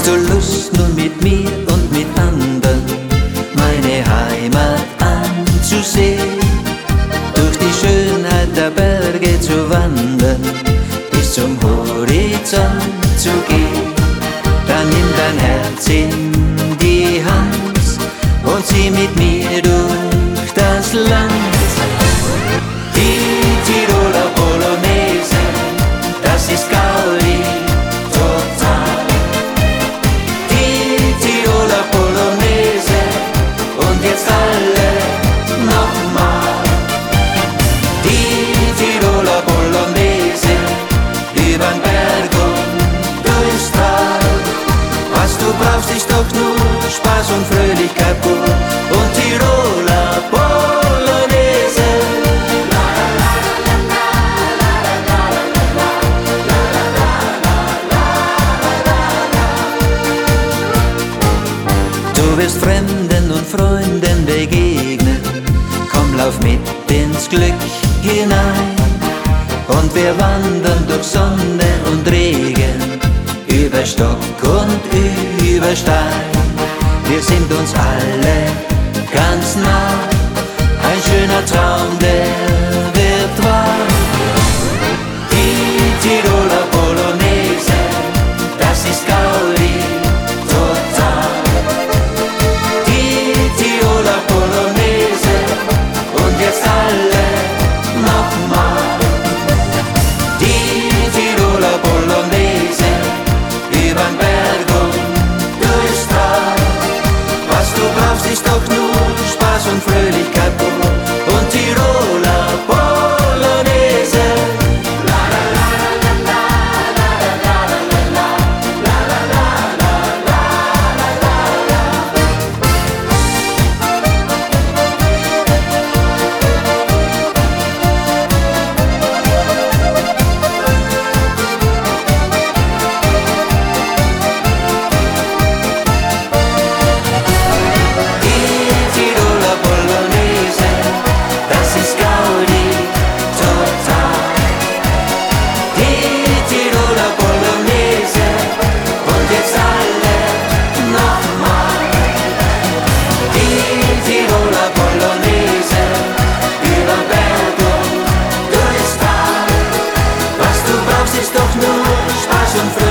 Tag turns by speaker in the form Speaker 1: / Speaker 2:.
Speaker 1: Hast du Lust nun mit mir und mit anderen meine Heimat anzusehen? Durch die Schönheit der Berge zu wandern, bis zum Horizont zu gehen. Dann nimm dein Herz in die Hand und zieh mit mir durch das Land. Die Tiroler Polonaise, das ist Gaudi total. Die Tiroler Polonaise und jetzt alle nochmal. Die Tiroler Polonaise übern Berg und durchs Tal. Was du brauchst ist doch nur Spaß und Fröhlichkeit pur und Tiroler Polonaise. Du wirst Fremden und Freunden begegnen, komm, lauf mit ins Glück hinein. Und wir wandern durch Sonne und Regen, über Stock und über Stein. Wir sind uns alle ganz nah, ein schöner Traum, der wird wahr. Die Tiroler Polonaise, das ist Gaudi total. Die Tiroler Polonaise und jetzt alle nochmal. Die Tiroler Polonaise übern Berg und durchs Tal. Was du brauchst ist doch nur Spaß und Fröhlichkeit pur und Tiroler Polonaise. Ist doch nur Spaß und Freude.